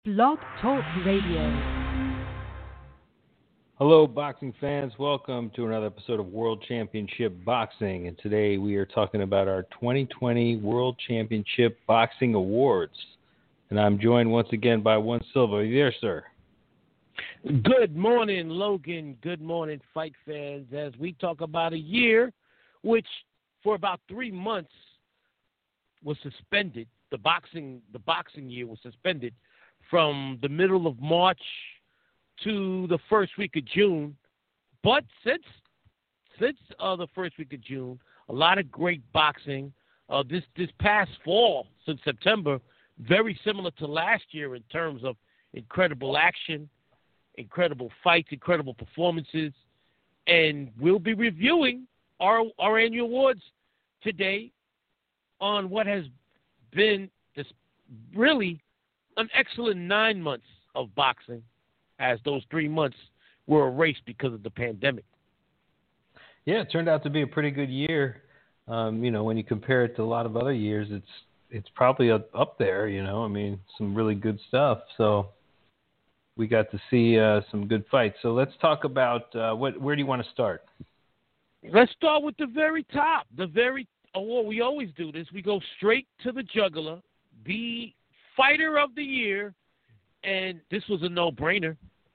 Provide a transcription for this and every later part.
Blog Talk Radio. Hello, boxing fans. Welcome to another episode of World Championship Boxing. And today we are talking about our 2020 World Championship Boxing Awards. And I'm joined once again by Juan Silva. Are you there, sir? Good morning, Logan. Good morning, fight fans. As we talk about a year which for about 3 months was suspended. The boxing year was suspended from the middle of March to the first week of June. But since the first week of June, a lot of great boxing. This past fall, since September, very similar to last year in terms of incredible action, incredible fights, incredible performances. And we'll be reviewing our annual awards today on what has been this really an excellent 9 months of boxing, as those 3 months were erased because of the pandemic. Yeah, it turned out to be a pretty good year. When you compare it to a lot of other years, it's probably up there. Some really good stuff. So we got to see some good fights. So let's talk about where do you want to start? Let's start with the very top. We always do this. We go straight to the jugular, the fighter of the year, and this was a no-brainer.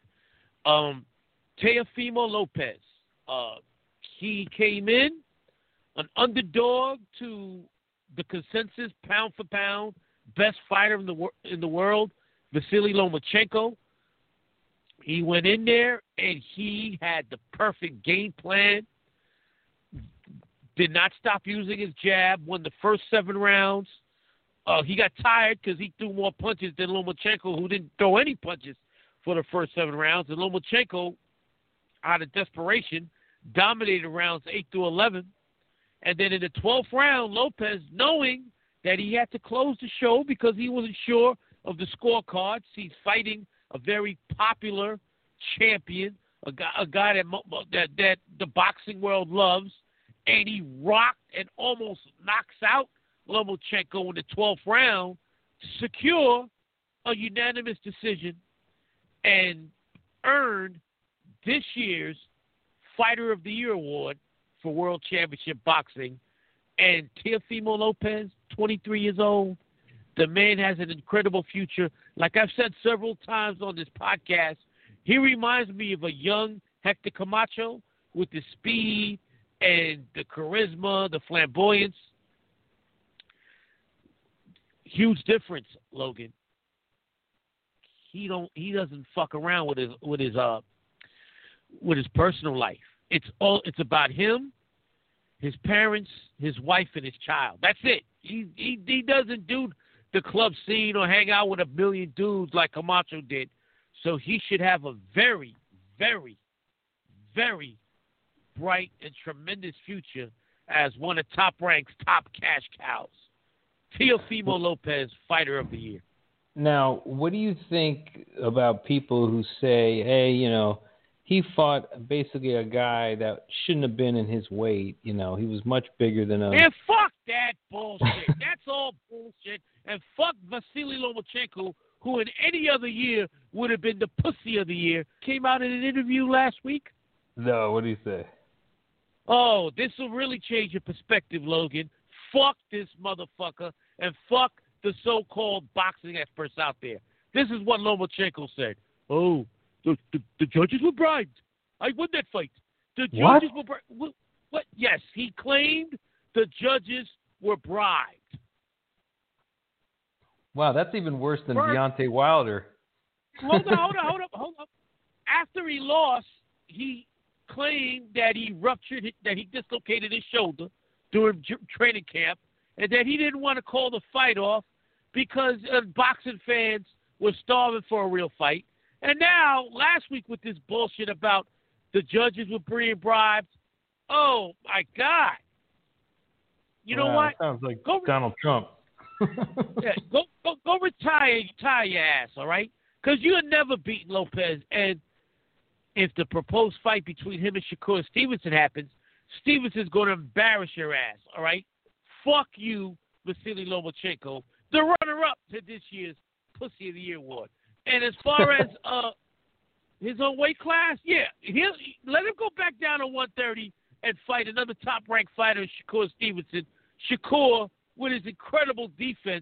Teofimo Lopez. He came in an underdog to the consensus pound for pound best fighter in the world, Vasily Lomachenko. He went in there and he had the perfect game plan. Did not stop using his jab. Won the first 7 rounds. He got tired because he threw more punches than Lomachenko, who didn't throw any punches for the first 7 rounds. And Lomachenko, out of desperation, dominated rounds 8 through 11. And then in the 12th round, Lopez, knowing that he had to close the show because he wasn't sure of the scorecards, he's fighting a very popular champion, a guy that the boxing world loves, and he rocked and almost knocks out Lomachenko in the 12th round to secure a unanimous decision and earned this year's Fighter of the Year award for World Championship Boxing. And Teofimo Lopez, 23 years old, the man has an incredible future. Like I've said several times on this podcast, he reminds me of a young Hector Camacho with the speed and the charisma, the flamboyance. Huge difference, Logan. He doesn't fuck around with his personal life. It's about him, his parents, his wife, and his child. That's it. He doesn't do the club scene or hang out with a million dudes like Camacho did. So he should have a very, very, very bright and tremendous future as one of Top Rank's top cash cows. Teofimo Lopez, Fighter of the Year. Now, what do you think about people who say, hey, he fought basically a guy that shouldn't have been in his weight. He was much bigger than him. Man, fuck that bullshit. That's all bullshit. And fuck Vasily Lomachenko, who in any other year would have been the pussy of the year. Came out in an interview last week. No, what do you say? Oh, this will really change your perspective, Logan. Fuck this motherfucker and fuck the so-called boxing experts out there. This is what Lomachenko said. Oh, the judges were bribed. I won that fight. The judges were bribed. What? Yes, he claimed the judges were bribed. Wow, that's even worse than Deontay Wilder. Hold up. After he lost, he claimed that he dislocated his shoulder during training camp, and that he didn't want to call the fight off because boxing fans were starving for a real fight. And now, last week with this bullshit about the judges were being bribed, oh my God! You know what? Sounds like Donald Trump. Yeah, go retire your ass, all right? Because you had never beaten Lopez, and if the proposed fight between him and Shakur Stevenson happens, Stevenson's going to embarrass your ass, all right? Fuck you, Vasily Lomachenko, the runner-up to this year's Pussy of the Year award. And as far as his own weight class, let him go back down to 130 and fight another top-ranked fighter, Shakur Stevenson. Shakur, with his incredible defense,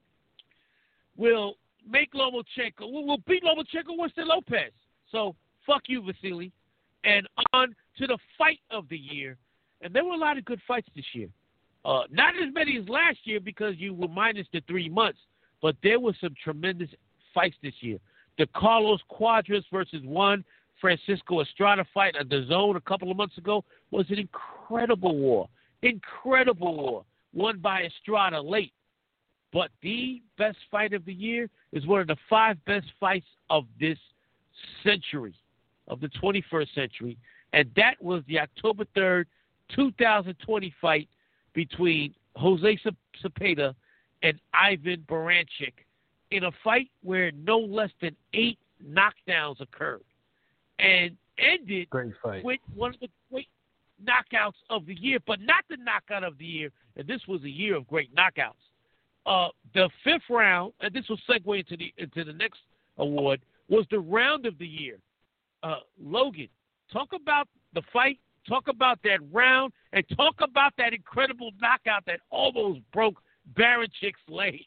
will make Lomachenko. Will beat Lomachenko Winston Lopez. So fuck you, Vasily. And on to the fight of the year. And there were a lot of good fights this year. Not as many as last year because you were minus the 3 months, but there were some tremendous fights this year. The Carlos Cuadras versus Juan Francisco Estrada fight at the Zone a couple of months ago was an incredible war. Incredible war. Won by Estrada late. But the best fight of the year is one of the 5 best fights of this century, of the 21st century, and that was the October 3rd, 2020 fight between Jose Zepeda and Ivan Baranchyk in a fight where no less than 8 knockdowns occurred and ended with one of the great knockouts of the year, but not the knockout of the year, and this was a year of great knockouts. The 5th round, and this will segue into the next award, was the round of the year. Logan, talk about the fight, talk about that round, and talk about that incredible knockout that almost broke Barancyk's leg.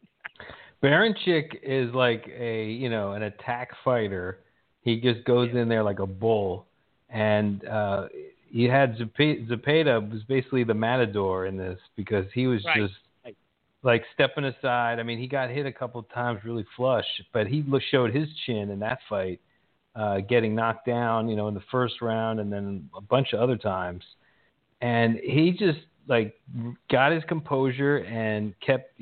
Baranchyk is like an attack fighter. He just goes in there like a bull, and you had Zepeda was basically the matador in this because he was just like stepping aside. I mean, he got hit a couple of times really flush, but he showed his chin in that fight, getting knocked down, in the first round and then a bunch of other times. And he just like got his composure and kept,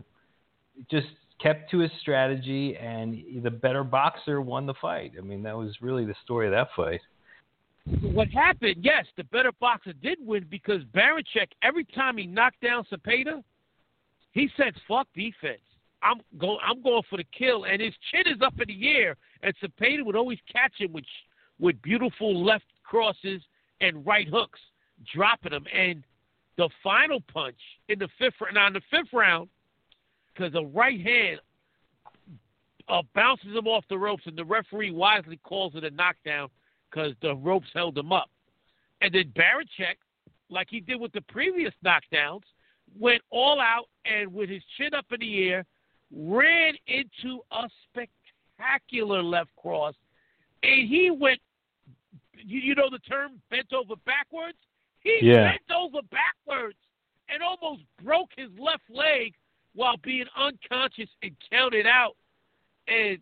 just kept to his strategy, and the better boxer won the fight. I mean, that was really the story of that fight. What happened, yes, the better boxer did win because Baranchyk, every time he knocked down Zepeda, he said, fuck defense. I'm going for the kill. And his chin is up in the air, and Zepeda would always catch him with beautiful left crosses and right hooks, dropping him. And the final punch in the 5th round, because a right hand bounces him off the ropes, and the referee wisely calls it a knockdown because the ropes held him up. And then Baranchyk, like he did with the previous knockdowns, went all out and with his chin up in the air, ran into a spectacular left cross. And he went, you know the term, bent over backwards? He bent over backwards and almost broke his left leg while being unconscious and counted out. And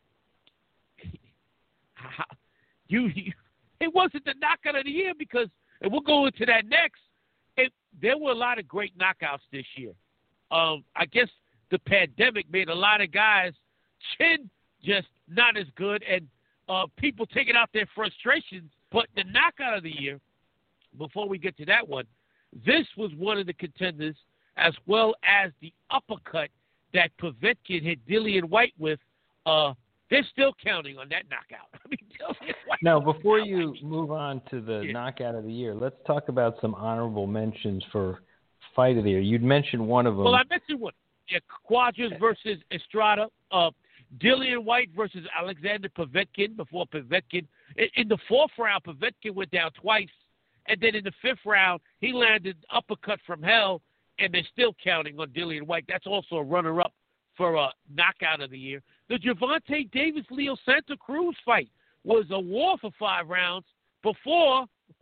it wasn't the knockout of the year because, and we'll go into that next, there were a lot of great knockouts this year. I guess the pandemic made a lot of guys' chin just not as good, and people taking out their frustrations. But the knockout of the year, before we get to that one, this was one of the contenders, as well as the uppercut that Povetkin hit Dillian White with. They're still counting on that knockout. I mean, Dillian White. Now, before you move on to the knockout of the year, let's talk about some honorable mentions for fight of the year. You'd mentioned one of them. Well, I mentioned one. Yeah, Cuadras versus Estrada. Dillian White versus Alexander Povetkin before Povetkin. In the 4th round, Povetkin went down twice. And then in the 5th round, he landed uppercut from hell, and they're still counting on Dillian White. That's also a runner-up for a knockout of the year. The Gervonta Davis-Leo Santa Cruz fight was a war for 5 rounds before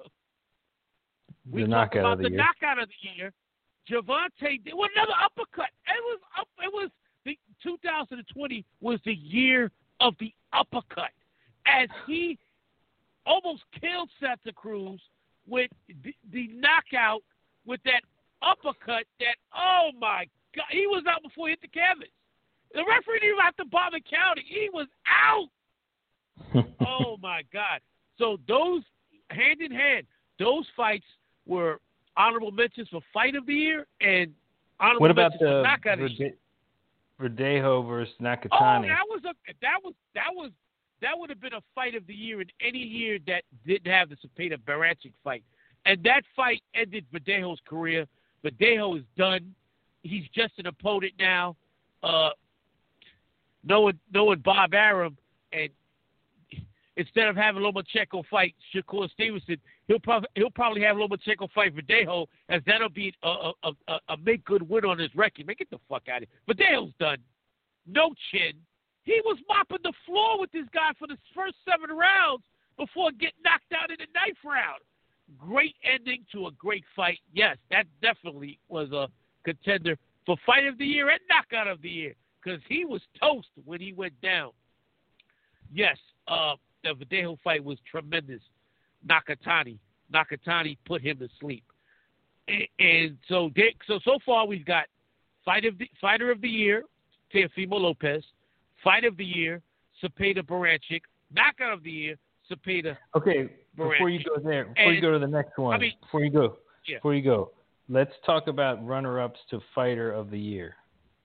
we talk about the knockout of the year. Gervonta, well, another uppercut. It was the 2020 was the year of the uppercut, as he almost killed Santa Cruz with the knockout with that uppercut. That, oh my God, he was out before he hit the canvas. The referee didn't even have to bother counting. He was out. Oh, my God. So those, hand in hand, those fights were honorable mentions for fight of the year and honorable mentions for knockout of the year. Verdejo versus Nakatani. Oh, that would have been a fight of the year in any year that didn't have the Zepeda Baranchyk fight. And that fight ended Verdejo's career. Verdejo is done. He's just an opponent now. knowing Bob Arum, and instead of having Lomachenko fight Shakur Stevenson, he'll probably have Lomachenko fight Verdejo, as that'll be a make good win on his record. Man, get the fuck out of here. Verdejo's done. No chin. He was mopping the floor with this guy for the first 7 rounds before getting knocked out in the 9th round. Great ending to a great fight. Yes, that definitely was a contender for Fight of the Year and Knockout of the Year, because he was toast when he went down. Yes, the Verdejo fight was tremendous. Nakatani put him to sleep. And so far we've got Fighter of the Year, Teofimo Lopez. Fight of the Year, Cepeda Baranchyk. Knockout of the Year, Cepeda. Okay, before you go there, before you go to the next one, before you go, let's talk about runner-ups to Fighter of the Year.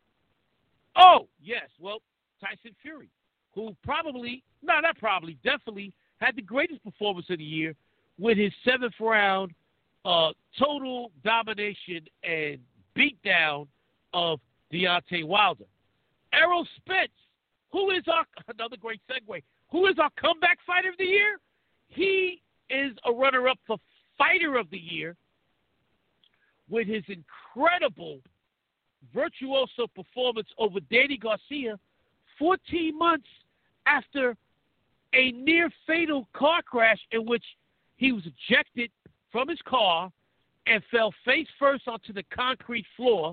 Oh, yes. Well, Tyson Fury, who definitely had the greatest performance of the year with his 7th round total domination and beatdown of Deontay Wilder. Errol Spence, who is another great segue, who is our comeback fighter of the year? He is a runner-up for Fighter of the Year with his incredible virtuoso performance over Danny Garcia 14 months after a near-fatal car crash in which he was ejected from his car and fell face-first onto the concrete floor.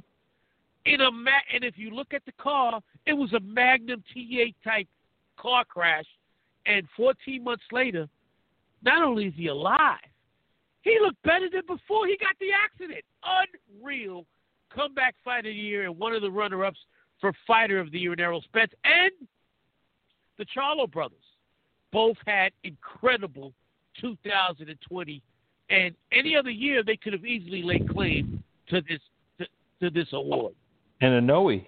And if you look at the car, it was a Magnum T8 type car crash. And 14 months later, not only is he alive, he looked better than before he got the accident. Unreal comeback fighter of the year and one of the runner-ups for Fighter of the Year in Errol Spence. And the Charlo brothers both had incredible 2020. And any other year, they could have easily laid claim to this award. And Inoue,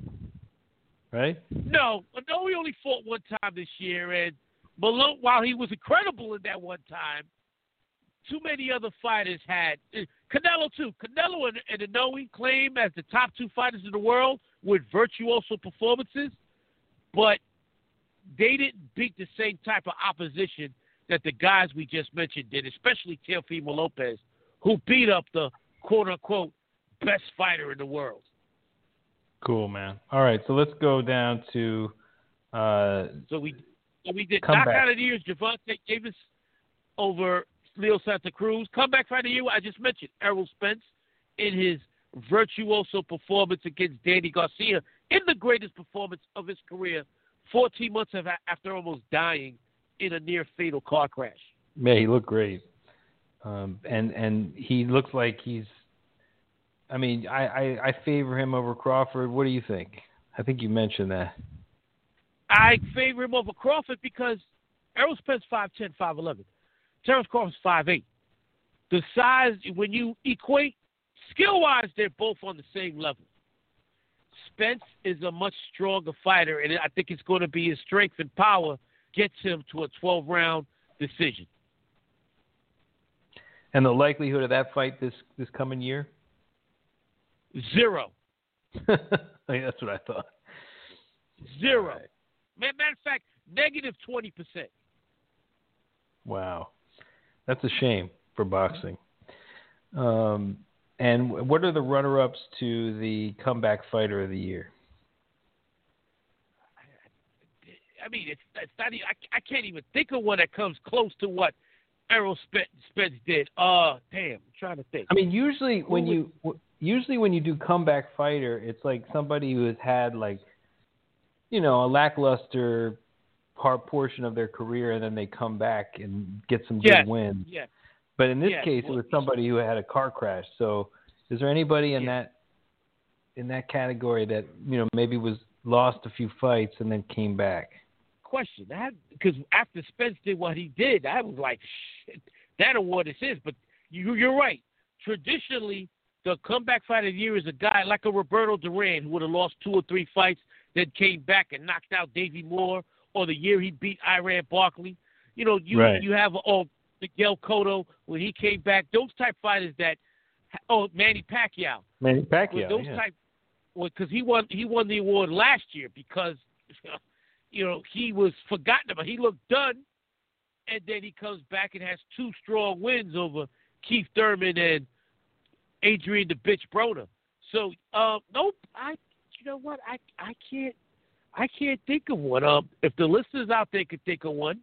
right? No, Inoue only fought one time this year, and Malone, while he was incredible in that one time, too many other fighters had. Canelo, too. Canelo and Inoue claim as the top 2 fighters in the world with virtuoso performances, but they didn't beat the same type of opposition that the guys we just mentioned did, especially Teofimo Lopez, who beat up the quote-unquote best fighter in the world. Cool, man. All right, so let's go down to So we did Knockout of the Year, Gervonta Davis over Leo Santa Cruz. Comeback fighter of the year, I just mentioned, Errol Spence in his virtuoso performance against Danny Garcia in the greatest performance of his career, 14 months after almost dying in a near-fatal car crash. Yeah, he looked great. And he looks like he's – I mean, I favor him over Crawford. What do you think? I think you mentioned that. I favor him over Crawford because Errol Spence 5'10", 5'11". Terence Crawford's 5'8". The size, when you equate, skill-wise, they're both on the same level. Spence is a much stronger fighter, and I think it's going to be his strength and power gets him to a 12-round decision. And the likelihood of that fight this coming year? 0. That's what I thought. 0. Right. Matter of fact, -20%. Wow. That's a shame for boxing. And what are the runner-ups to the comeback fighter of the year? I mean, it's not. I can't even think of one that comes close to what Errol Spence did. Damn, I'm trying to think. I mean, usually when you do comeback fighter, it's like somebody who has had like, you know, a lackluster portion of their career, and then they come back and get some good wins. Yeah. But in this case, it was somebody who had a car crash. So, is there anybody in that category that, you know, maybe lost a few fights and then came back? Question, because after Spence did what he did, I was like, shit, that award is his. But you're right. Traditionally, the comeback fighter of the year is a guy like a Roberto Duran who would have lost 2 or 3 fights, then came back and knocked out Davey Moore, or the year he beat Iran Barkley. You know, you have Miguel Cotto when he came back. Those type fighters Manny Pacquiao. Manny Pacquiao, those type, because he won the award last year because he was forgotten about. He looked done, and then he comes back and has 2 strong wins over Keith Thurman and Adrian the Bitch Broner. So, nope. You know what? I can't think of one. If the listeners out there could think of one,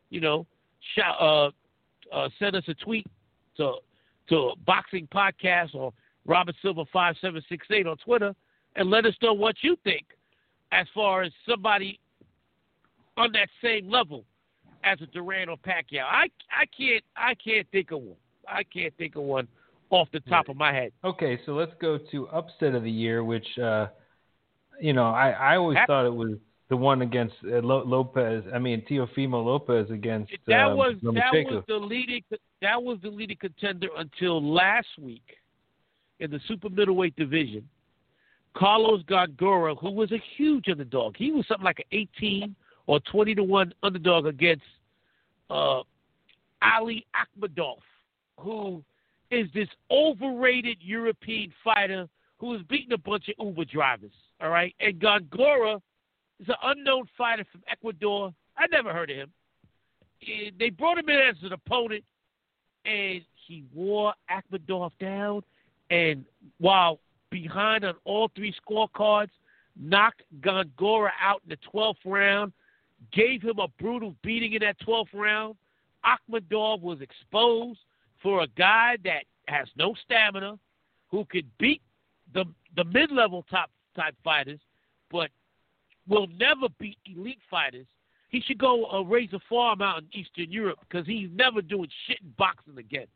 send us a tweet to Boxing Podcast or Robert Silver 5768 on Twitter, and let us know what you think as far as somebody on that same level as a Duran or Pacquiao. I can't think of one. I can't think of one off the top of my head. Okay, so let's go to upset of the year, which I always thought it was the one against Lopez. I mean, Teofimo Lopez against Lomachenko. That was the leading contender until last week in the super middleweight division. Carlos Gongora, who was a huge underdog, he was something like an 18 or 20-1 underdog against Ali Akhmedov, who is this overrated European fighter who has beaten a bunch of Uber drivers. All right, and Gongora is an unknown fighter from Ecuador. I never heard of him. They brought him in as an opponent, and he wore Akhmedov down. And while behind on all 3 scorecards, knocked Gongora out in the 12th round, gave him a brutal beating in that 12th round. Akhmedov was exposed for a guy that has no stamina, who could beat the mid-level type fighters, but will never beat elite fighters. He should go raise a farm out in Eastern Europe because he's never doing shit in boxing again.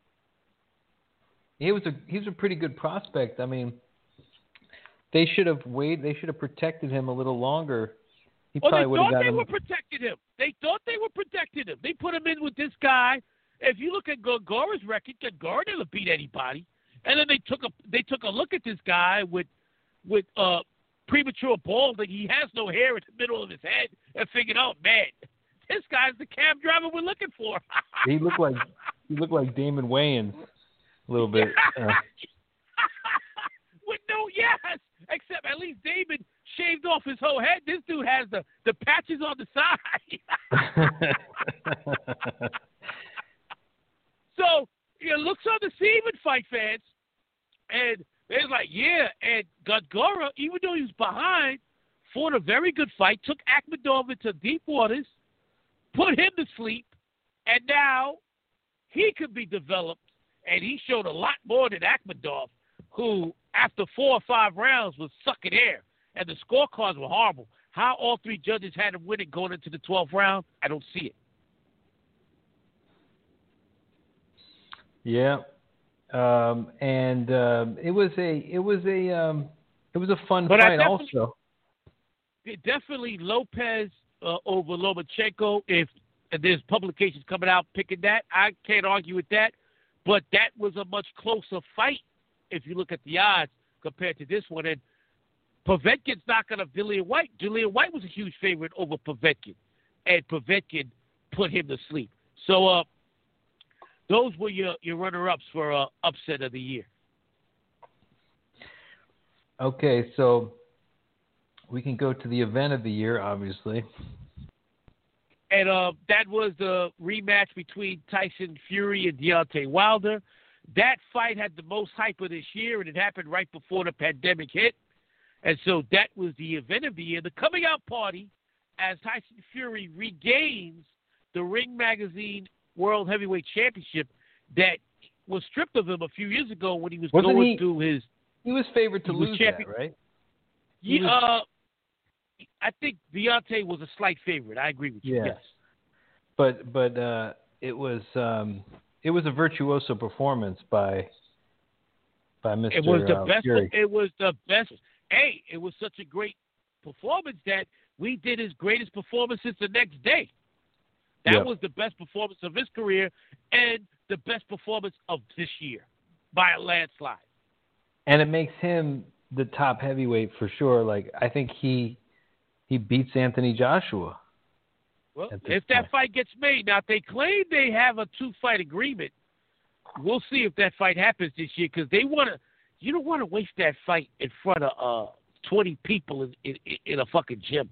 He was a pretty good prospect. I mean, they should have waited. They should have protected him a little longer. They thought they were protecting him. They thought they were protecting him. They put him in with this guy. If you look at Gongora's record, Gongora never beat anybody. And then they took a look at this guy with premature balding. He has no hair in the middle of his head, and figured, oh man, this guy's the cab driver we're looking for. He looked like Damon Wayans a little bit. Yes, except at least Damon shaved off his whole head. This dude has the patches on the side. So it looks undeceiving, fight fans. And they're like, yeah. And Gongora, even though he was behind, fought a very good fight, took Akhmedov into deep waters, put him to sleep, and now he could be developed. And he showed a lot more than Akhmedov, who, after 4 or 5 rounds, was sucking air. And the scorecards were horrible. How all 3 judges had him winning going into the 12th round, I don't see it. Yeah, and it was a fun fight also. Definitely Lopez over Lomachenko. If there's publications coming out picking that, I can't argue with that. But that was a much closer fight if you look at the odds compared to this one. And Povetkin's knocking up Dillian Whyte. Dillian Whyte was a huge favorite over Povetkin, and Povetkin put him to sleep. So those were your runner-ups for upset of the year. Okay, so we can go to the event of the year, obviously. And that was the rematch between Tyson Fury and Deontay Wilder. That fight had the most hype of this year, and it happened right before the pandemic hit. And so that was the event of the year. The coming out party, as Tyson Fury regains the Ring Magazine World Heavyweight Championship that was stripped of him a few years ago when he was going through his... He was favored to lose that, right? Yeah, I think Deontay was a slight favorite. I agree with you. Yeah. Yes, but it was a virtuoso performance by Mr. It was the best. Fury. It was the best. Hey, it was such a great performance that we did his greatest performances the next day. That was the best performance of his career and the best performance of this year by a landslide. And it makes him the top heavyweight for sure. Like, I think he beats Anthony Joshua. Well, if that fight gets made, now if they claim they have a 2-fight agreement, we'll see if that fight happens this year because they want to. You don't want to waste that fight in front of 20 people in a fucking gym.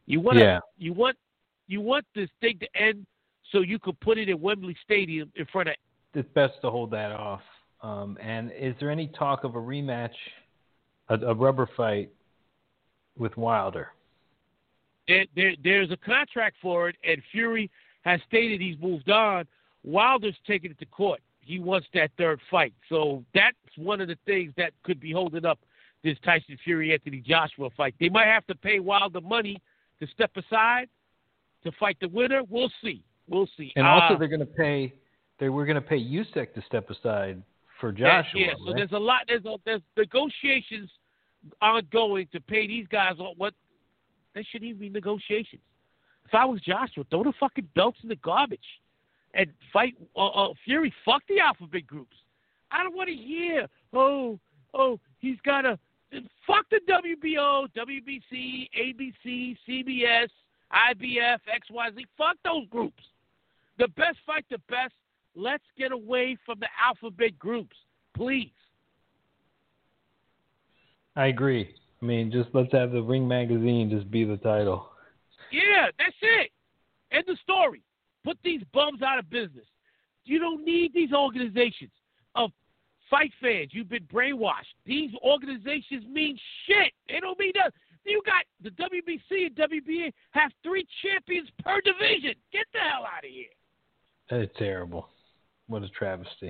You want this thing to end so you could put it in Wembley Stadium in front of. It's best to hold that off. And is there any talk of a rematch, a rubber fight with Wilder? There's a contract for it, and Fury has stated he's moved on. Wilder's taking it to court. He wants that third fight. So that's one of the things that could be holding up this Tyson Fury-Anthony Joshua fight. They might have to pay Wilder money to step aside to fight the winner. We'll see. And also they're going to pay. We're going to pay Usyk to step aside for Joshua. Yeah. So right? there's a lot. There's negotiations ongoing to pay these guys what. There shouldn't even be negotiations. If I was Joshua, throw the fucking belts in the garbage and fight Fury. Fuck the alphabet groups. I don't want to hear, he's got to fuck the WBO, WBC, ABC, CBS, IBF, XYZ. Fuck those groups. The best fight the best. Let's get away from the alphabet groups, please. I agree. I mean, just let's have the Ring Magazine just be the title. Yeah, that's it. End the story. Put these bums out of business. You don't need these organizations of fight fans. You've been brainwashed. These organizations mean shit. They don't mean nothing. You got the WBC and WBA have 3 champions per division. Get the hell out of here. That's terrible. What a travesty.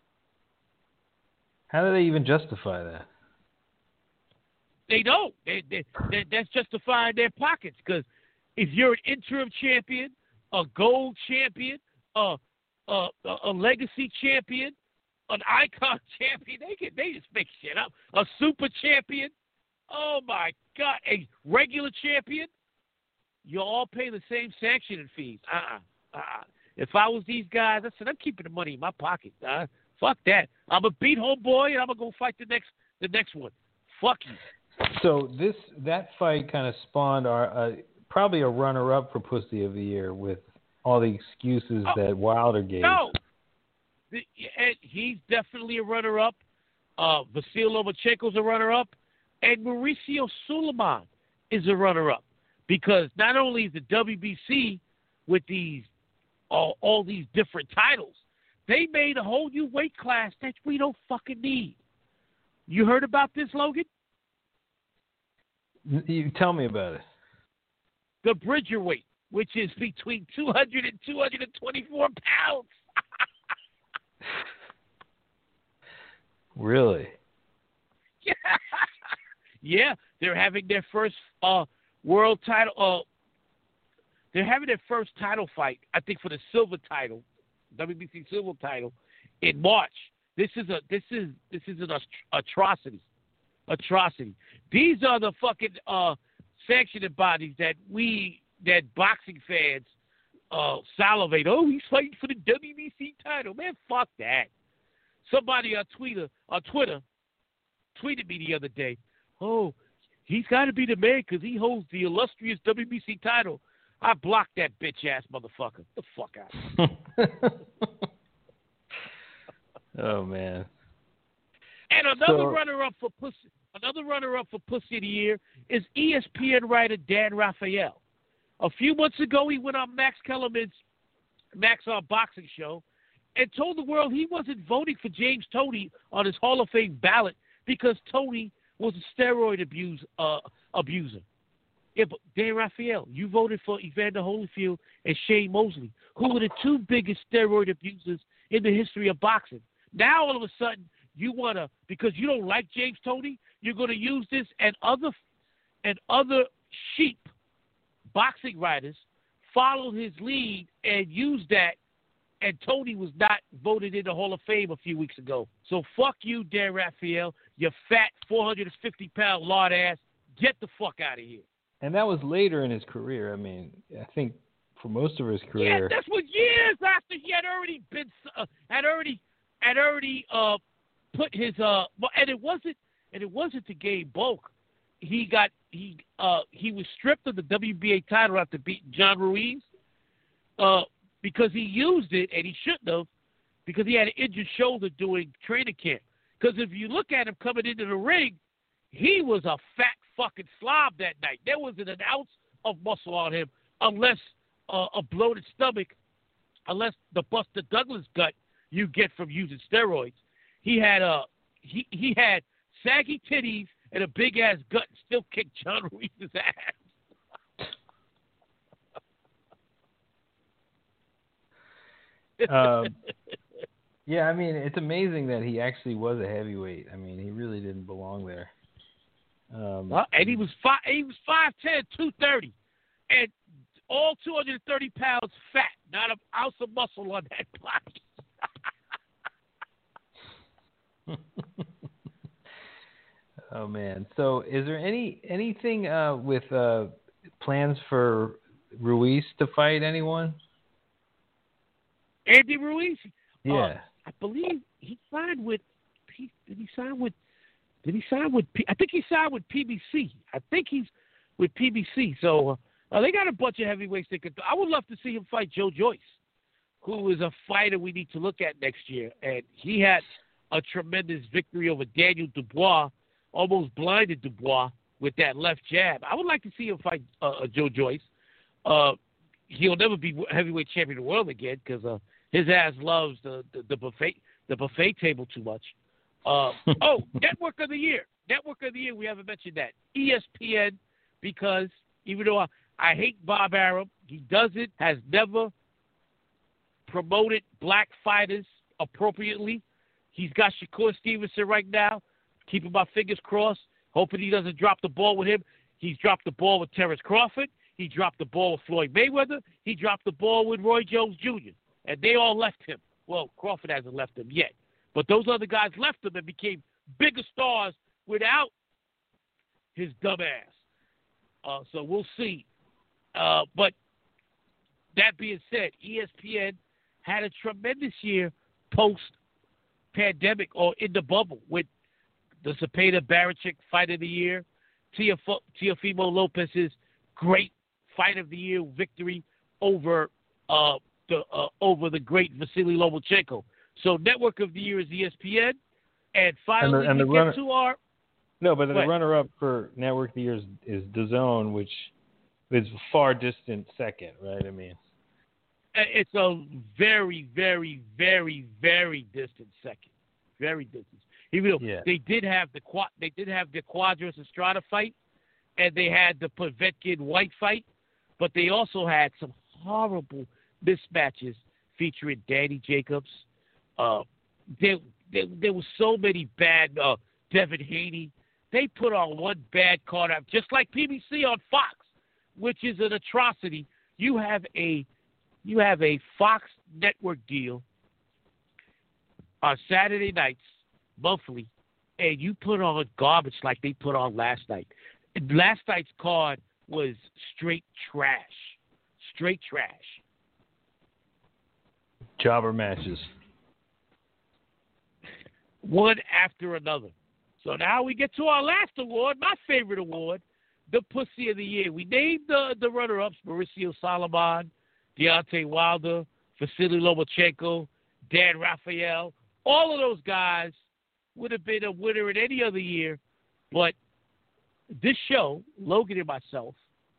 How do they even justify that? They don't. That's justifying their pockets. Because if you're an interim champion, a gold champion, a legacy champion, an icon champion, they just make shit up. A super champion, oh my God, a regular champion, you all pay the same sanctioning fees. If I was these guys, I said I'm keeping the money in my pocket. Fuck that. I'm gonna beat homeboy and I'm gonna go fight the next one. Fuck you. So that fight kind of spawned probably a runner-up for Pussy of the Year with all the excuses that Wilder gave. No, he's definitely a runner-up. Vasil Lomachenko's a runner-up, and Mauricio Sulaiman is a runner-up because not only is the WBC with these all these different titles, they made a whole new weight class that we don't fucking need. You heard about this, Logan? You tell me about it. The Bridger weight, which is between 200 and 224 pounds. Really? Yeah, they're having their first world title. They're having their first title fight, I think, for the silver title, WBC silver title, in March. This is an atrocity. Atrocity. These are the fucking sanctioning bodies that boxing fans salivate. Oh, he's fighting for the WBC title. Man, fuck that. Somebody on Twitter tweeted me the other day, oh, he's got to be the man because he holds the illustrious WBC title. I blocked that bitch-ass motherfucker. Get the fuck out. Oh, man. And another runner-up for Pussy of the Year is ESPN writer Dan Rafael. A few months ago, he went on Max Kellerman's Max on Boxing show and told the world he wasn't voting for James Toney on his Hall of Fame ballot because Toney was a steroid abuser. Yeah, but Dan Rafael, you voted for Evander Holyfield and Shane Mosley, who were the 2 biggest steroid abusers in the history of boxing. Now, all of a sudden, you want to, because you don't like James Toney, you're going to use this, and other sheep boxing writers followed his lead and used that, and Toney was not voted in the Hall of Fame a few weeks ago. So fuck you, Dan Rafael, you fat 450-pound lard ass. Get the fuck out of here. And that was later in his career. I mean, I think for most of his career. Yeah, that's what years after he had already been put his and it wasn't to gain bulk. He was stripped of the WBA title after beating John Ruiz because he used it, and he shouldn't have, because he had an injured shoulder doing training camp. Because if you look at him coming into the ring, he was a fat fucking slob that night. There wasn't an ounce of muscle on him, unless a bloated stomach, unless the Buster Douglas gut you get from using steroids. He had he had saggy titties and a big ass gut and still kicked John Ruiz's ass. Yeah, I mean, it's amazing that he actually was a heavyweight. I mean, he really didn't belong there. And he was 5'10", 230, and all 230 pounds fat, not an ounce of muscle on that body. Oh man! So, is there anything with plans for Ruiz to fight anyone? Andy Ruiz? Yeah. I believe he signed with. Did he sign with? I think he signed with PBC. I think he's with PBC. So they got a bunch of heavyweights they could. I would love to see him fight Joe Joyce, who is a fighter we need to look at next year. And he had a tremendous victory over Daniel Dubois, almost blinded Dubois with that left jab. I would like to see him fight Joe Joyce. He'll never be heavyweight champion of the world again because his ass loves the buffet table too much. Network of the Year. Network of the Year, we haven't mentioned that. ESPN, because even though I hate Bob Arum, he has never promoted black fighters appropriately. He's got Shakur Stevenson right now, keeping my fingers crossed, hoping he doesn't drop the ball with him. He's dropped the ball with Terrence Crawford. He dropped the ball with Floyd Mayweather. He dropped the ball with Roy Jones Jr., and they all left him. Well, Crawford hasn't left him yet. But those other guys left him and became bigger stars without his dumb ass. So we'll see. But that being said, ESPN had a tremendous year post-pandemic or in the bubble with the Zepeda Baranchyk Fight of the Year, Teofimo Lopez's great Fight of the Year victory over the great Vasily Lomachenko. So Network of the Year is ESPN, and finally the runner-up for Network of the Year is DAZN, which is a far distant second, right? I mean, it's a very, very, very, very distant second, very distant. Even though they did have the Quadras Estrada fight, and they had the Povetkin White fight, but they also had some horrible mismatches featuring Danny Jacobs. There were so many bad Devin Haney. They put on one bad card out, just like PBC on Fox, which is an atrocity. You have a Fox network deal on Saturday nights, monthly, and you put on garbage like they put on last night. Last night's card was straight trash. Straight trash. Jobber matches. One after another. So now we get to our last award, my favorite award, the Pussy of the Year. We named the runner-ups Mauricio Solomon, Deontay Wilder, Vasily Lomachenko, Dan Rafael. All of those guys would have been a winner in any other year, but this show, Logan and myself,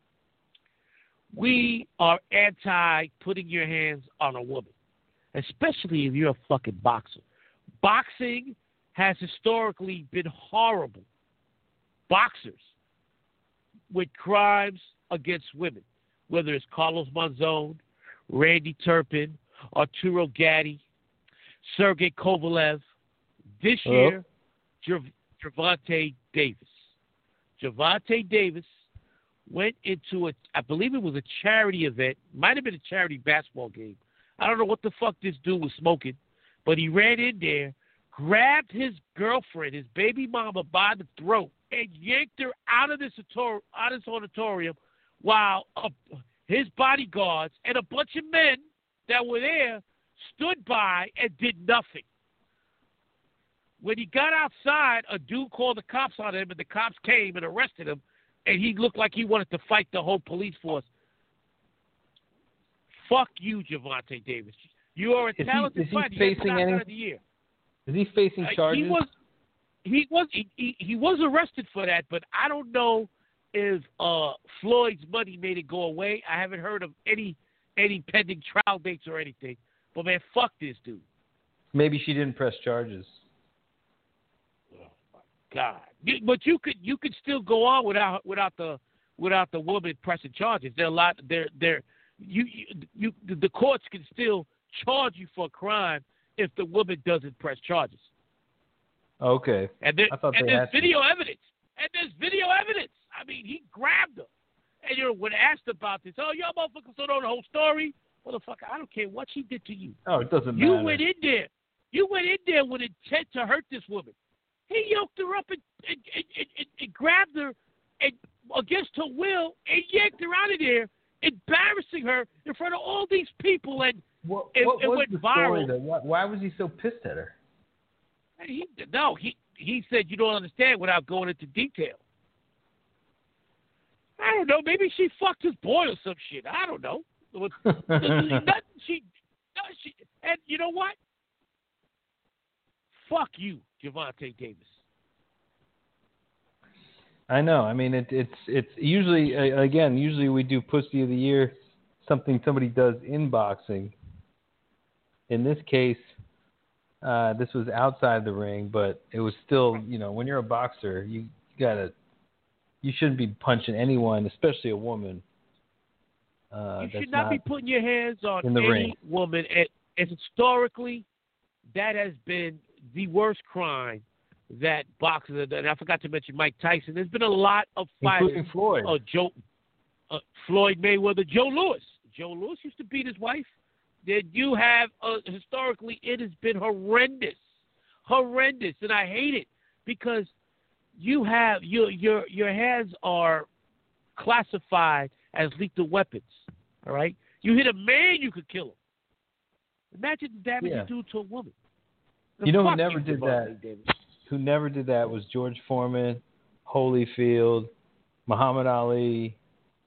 we are anti putting your hands on a woman, especially if you're a fucking boxer. Boxing has historically been horrible. Boxers with crimes against women, whether it's Carlos Monzon, Randy Turpin, Arturo Gatti, Sergey Kovalev. This year, Gervonta Davis. Gervonta Davis went into I believe it was a charity event, might have been a charity basketball game. I don't know what the fuck this dude was smoking, but he ran in there, grabbed his girlfriend, his baby mama, by the throat, and yanked her out of this auditorium while his bodyguards and a bunch of men that were there stood by and did nothing. When he got outside, a dude called the cops on him, and the cops came and arrested him, and he looked like he wanted to fight the whole police force. Fuck you, Gervonta Davis. You are a talented fighter. You're the knockout of the year. Is he facing charges? He was arrested for that, but I don't know if Floyd's money made it go away. I haven't heard of any pending trial dates or anything. But man, fuck this dude. Maybe she didn't press charges. Oh my God! But you could still go on without the woman pressing charges. The courts can still charge you for a crime if the woman doesn't press charges. Okay. And there's video evidence. And there's video evidence. I mean, he grabbed her. And when asked about this, oh, y'all motherfuckers don't know the whole story. Motherfucker, I don't care what she did to you. Oh, it doesn't matter. You went in there with intent to hurt this woman. He yoked her up and grabbed her and against her will and yanked her out of there, embarrassing her in front of all these people, and what it was went the viral. Story, why was he so pissed at her? He said you don't understand without going into detail. I don't know. Maybe she fucked his boy or some shit. I don't know. And you know what? Fuck you, Gervonta Davis. I know. I mean, it's usually usually we do Pussy of the Year, something somebody does in boxing. In this case, this was outside the ring, but it was still, when you're a boxer, you shouldn't be punching anyone, especially a woman. You should not be putting your hands on any ring. woman. And historically, that has been the worst crime that boxers have done. And I forgot to mention Mike Tyson. There's been a lot of fighters. Including Floyd. Floyd Mayweather, Joe Louis. Joe Louis used to beat his wife. Then you have, historically, it has been horrendous. Horrendous. And I hate it because you have, your hands are classified as lethal weapons. All right? You hit a man, you could kill him. Imagine the damage you do to a woman. Who never did that? Who never did that was George Foreman, Holyfield, Muhammad Ali.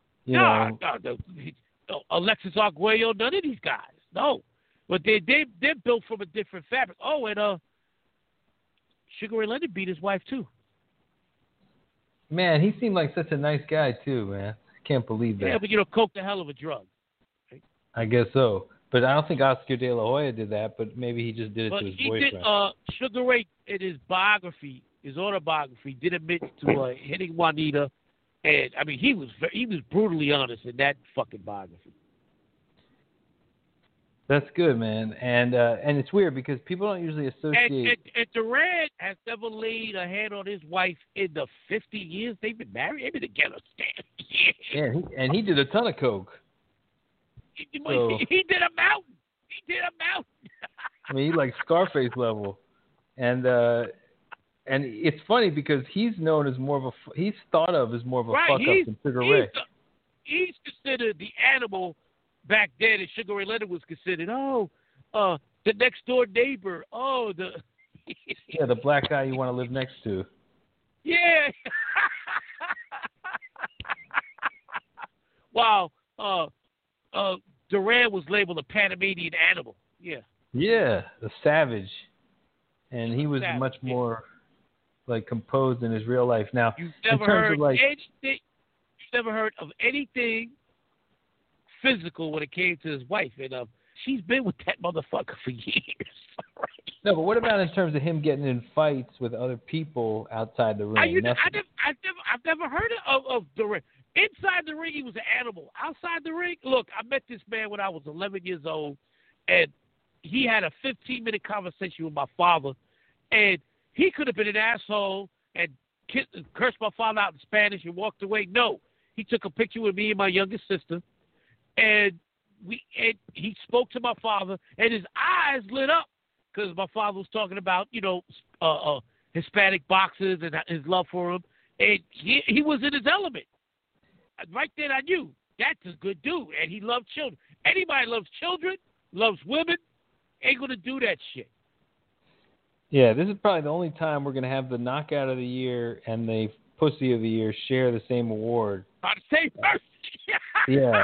Alexis Arguello, none of these guys. No. But they're built from a different fabric. Oh, and Sugar Ray Leonard beat his wife, too. Man, he seemed like such a nice guy, too, man. I can't believe that. Yeah, but, coke's a hell of a drug. Right? I guess so. But I don't think Oscar De La Hoya did that, but maybe he just did it to his boyfriend. Sugar Ray, in his biography, his autobiography, did admit to hitting Juanita. And, I mean, he was brutally honest in that fucking biography. That's good, man. And it's weird because people don't usually associate. And Durant has never laid a hand on his wife in the 50 years they've been married. They've been together. Yeah, and he did a ton of coke. He did a mountain. I mean, he like Scarface level, and it's funny because he's known as more of a he's thought of as more of a fuck up than Sugar Ray. He's considered the animal back then, and Sugar Ray Leonard was considered the next door neighbor. The black guy you want to live next to. Yeah. Wow. Duran was labeled a Panamanian animal. Yeah. Yeah, a savage. And he was much more like composed in his real life. Now, you've never heard of anything physical when it came to his wife, and she's been with that motherfucker for years. No, but what about in terms of him getting in fights with other people outside the ring? I've never heard of Duran. Inside the ring, he was an animal. Outside the ring, look, I met this man when I was 11 years old, and he had a 15-minute conversation with my father, and he could have been an asshole and cursed my father out in Spanish and walked away. No, he took a picture with me and my youngest sister, and he spoke to my father, and his eyes lit up because my father was talking about, Hispanic boxers and his love for them, and he was in his element. Right then I knew that's a good dude, and he loved children. Anybody loves children, loves women, ain't going to do that shit. Yeah, this is probably the only time we're going to have the Knockout of the Year and the Pussy of the Year share the same award. By the same person. Yeah.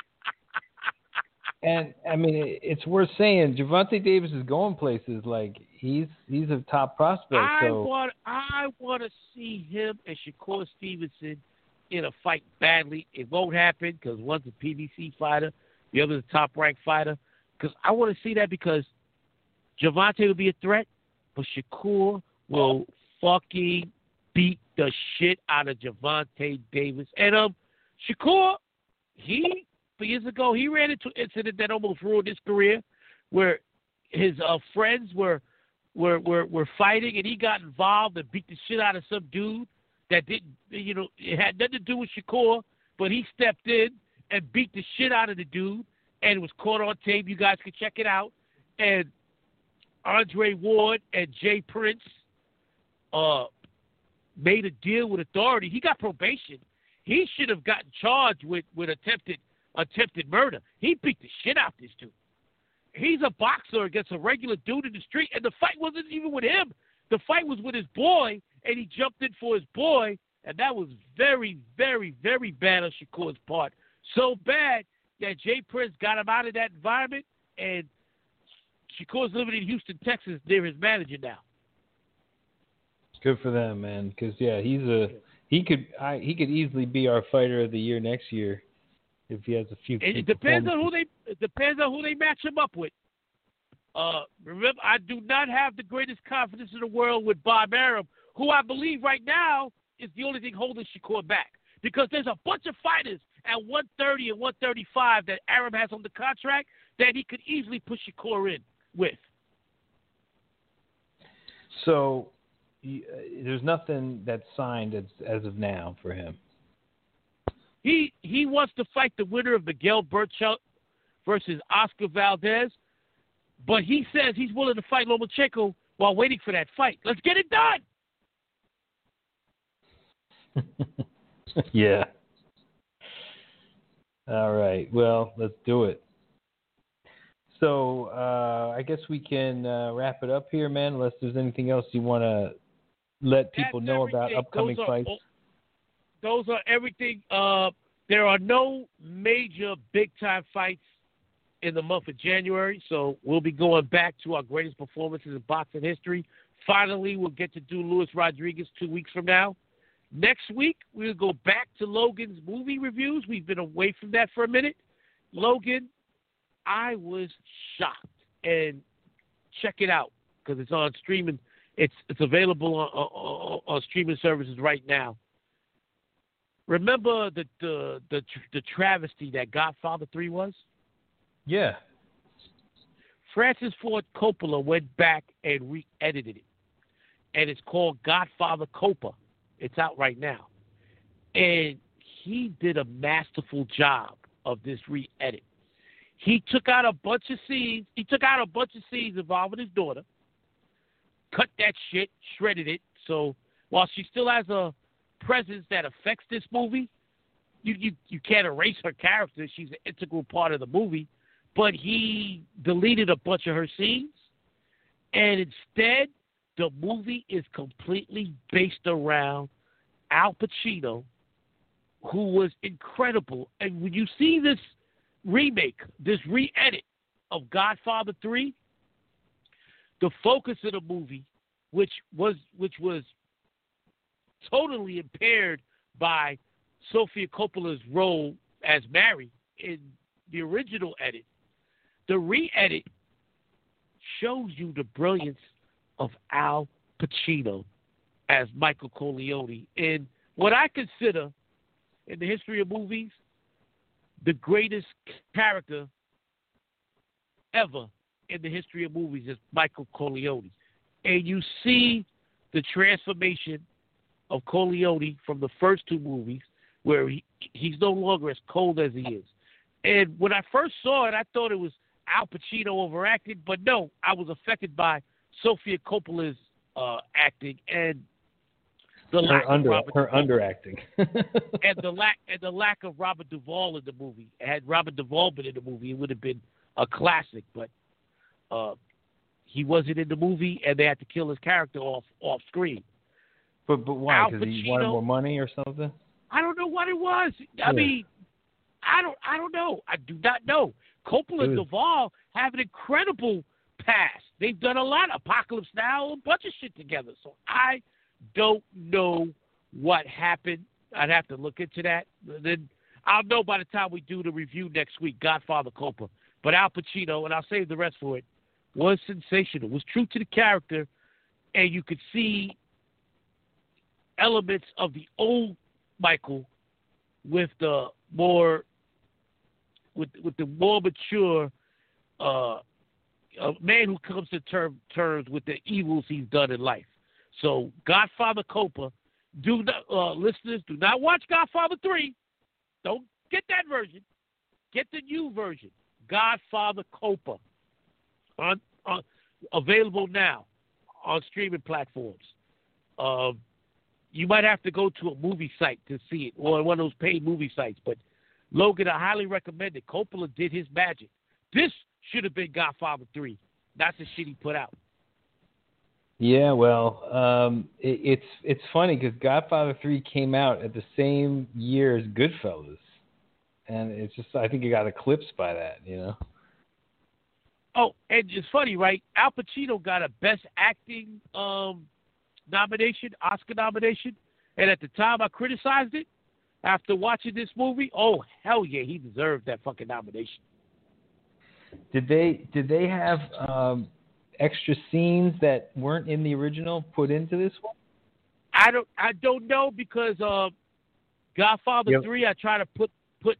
And, I mean, it's worth saying, Gervonta Davis is going places. Like, he's a top prospect. I So want to see him and Shakur Stevenson in a fight badly. It won't happen because one's a PBC fighter, the other's a top-ranked fighter. Because I want to see that because Gervonta will be a threat, but Shakur will fucking beat the shit out of Gervonta Davis. And Shakur, years ago, he ran into an incident that almost ruined his career, where his friends were fighting, and he got involved and beat the shit out of some dude that didn't, it had nothing to do with Shakur, but he stepped in and beat the shit out of the dude, and it was caught on tape. You guys can check it out. And Andre Ward and Jay Prince made a deal with authority. He got probation. He should have gotten charged with attempted murder. He beat the shit out this dude. He's a boxer against a regular dude in the street, and the fight wasn't even with him. The fight was with his boy, and he jumped in for his boy, and that was very, very, very bad on Shakur's part. So bad that Jay Prince got him out of that environment, and Shakur's living in Houston, Texas, near his manager now. Good for them, man. Because he could easily be our fighter of the year next year if he has a few. And it depends on who they match him up with. Remember, I do not have the greatest confidence in the world with Bob Arum, who I believe right now is the only thing holding Shakur back. Because there's a bunch of fighters at 130 and 135 that Arum has on the contract that he could easily put Shakur in with. So there's nothing that's signed as of now for him. He wants to fight the winner of Miguel Berchelt versus Oscar Valdez, but he says he's willing to fight Lomachenko while waiting for that fight. Let's get it done. Yeah. All right. Well, let's do it. So I guess we can wrap it up here, man, unless there's anything else you want to let people know about upcoming fights. Those are everything. There are no major big-time fights in the month of January, so we'll be going back to our greatest performances in boxing history. Finally, we'll get to do Luis Rodriguez 2 weeks from now. Next week, we'll go back to Logan's movie reviews. We've been away from that for a minute. Logan, I was shocked. And check it out because it's on streaming. It's available on streaming services right now. Remember the travesty that Godfather 3 was? Yeah. Francis Ford Coppola went back and re-edited it. And it's called Godfather Copa. It's out right now. And he did a masterful job of this re-edit. He took out a bunch of scenes. He took out a bunch of scenes involving his daughter, cut that shit, shredded it. So while she still has a presence that affects this movie, you can't erase her character. She's an integral part of the movie. But he deleted a bunch of her scenes, and instead the movie is completely based around Al Pacino, who was incredible. And when you see this remake, this re-edit of Godfather 3, the focus of the movie, which was totally impaired by Sofia Coppola's role as Mary in the original edit, the re-edit shows you the brilliance of Al Pacino as Michael Corleone in what I consider, in the history of movies, the greatest character ever in the history of movies is Michael Corleone. And you see the transformation of Corleone from the first two movies where he's no longer as cold as he is. And when I first saw it, I thought it was Al Pacino overacted, but no, I was affected by Sofia Coppola's acting and the lack of Robert underacting, and the lack of Robert Duvall in the movie. Had Robert Duvall been in the movie, it would have been a classic. But he wasn't in the movie, and they had to kill his character off screen. But why? Because he wanted more money or something? I don't know what it was. I mean, I don't know. I do not know. Coppola and Duvall have an incredible past. They've done a lot. Apocalypse Now, a bunch of shit together. So I don't know what happened. I'd have to look into that. Then I'll know by the time we do the review next week, Godfather Copa. But Al Pacino, and I'll save the rest for it, was sensational. Was true to the character, and you could see elements of the old Michael with the more mature a man who comes to terms with the evils he's done in life. So Godfather Copa, listeners, do not watch Godfather 3. Don't get that version. Get the new version, Godfather Copa, on available now on streaming platforms. You might have to go to a movie site to see it, or one of those paid movie sites. But Logan, I highly recommend it. Coppola did his magic. This should have been Godfather 3. That's the shit he put out. Yeah, well, it's funny because Godfather 3 came out at the same year as Goodfellas, and it's just I think it got eclipsed by that, you know. Oh, and it's funny, right? Al Pacino got a Best Acting nomination, Oscar nomination, and at the time I criticized it. After watching this movie, oh hell yeah, he deserved that fucking nomination. Did they have extra scenes that weren't in the original put into this one? I don't know because Godfather 3 I try to put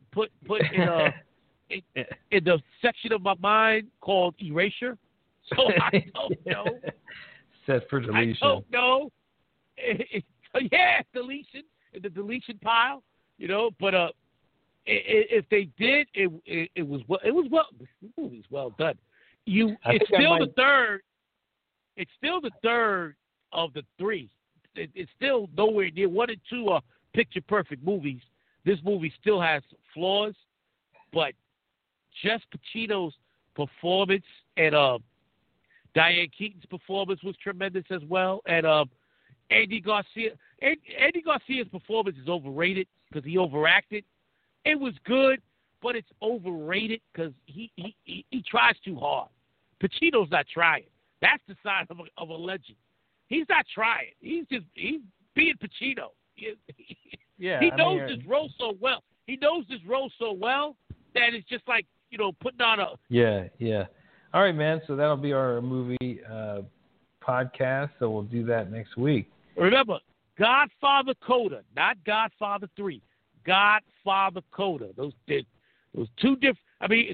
in the section of my mind called erasure. So I don't know. Set for deletion. I don't know. Yeah, deletion in the deletion pile. You know, but if they did, it was well. The movie's well done. It's still the third. It's still the third of the three. It's still nowhere near 1 and 2 are picture perfect movies. This movie still has flaws, but just Pacino's performance and Diane Keaton's performance was tremendous as well, and Andy Garcia. Andy Garcia's performance is overrated because he overacted. It was good, but it's overrated because he tries too hard. Pacino's not trying. That's the sign of a legend. He's not trying. He's being Pacino. He knows this role so well. He knows this role so well that it's just like, you know, putting on a... Yeah. All right, man. So that'll be our movie podcast. So we'll do that next week. Remember, Godfather Coda, not Godfather 3. Godfather Coda. Those two different... I mean,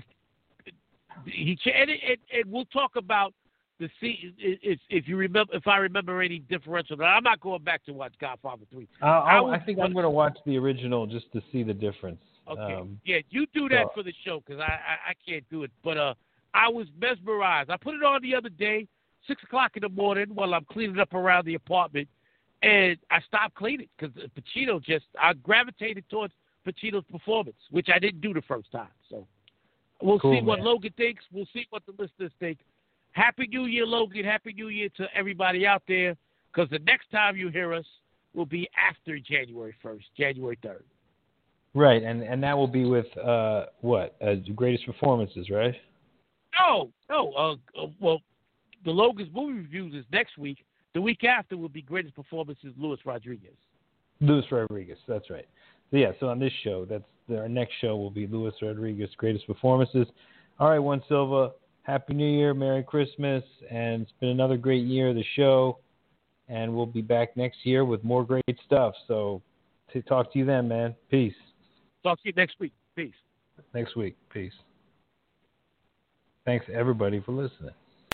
and we'll talk about the scene if you remember. If I remember any differential, but I'm not going back to watch Godfather 3. I think I'm going to watch the original just to see the difference. Okay, yeah, you do that for the show because I can't do it. But I was mesmerized. I put it on the other day, 6 o'clock in the morning, while I'm cleaning up around the apartment, and I stopped cleaning because Pacino I gravitated towards Pacino's performance, which I didn't do the first time. So we'll see what Logan thinks. We'll see what the listeners think. Happy New Year, Logan. Happy New Year to everybody out there, because the next time you hear us will be after January 1st, January 3rd. Right, and that will be with Greatest Performances, right? No. Well, the Logan's movie reviews is next week. The week after will be Greatest Performances, Luis Rodriguez. Luis Rodriguez, that's right. So on this show, our next show will be Luis Rodriguez, Greatest Performances. All right, Juan Silva, Happy New Year, Merry Christmas, and it's been another great year of the show, and we'll be back next year with more great stuff. So to talk to you then, man. Peace. Talk to you next week. Peace. Next week. Peace. Thanks, everybody, for listening.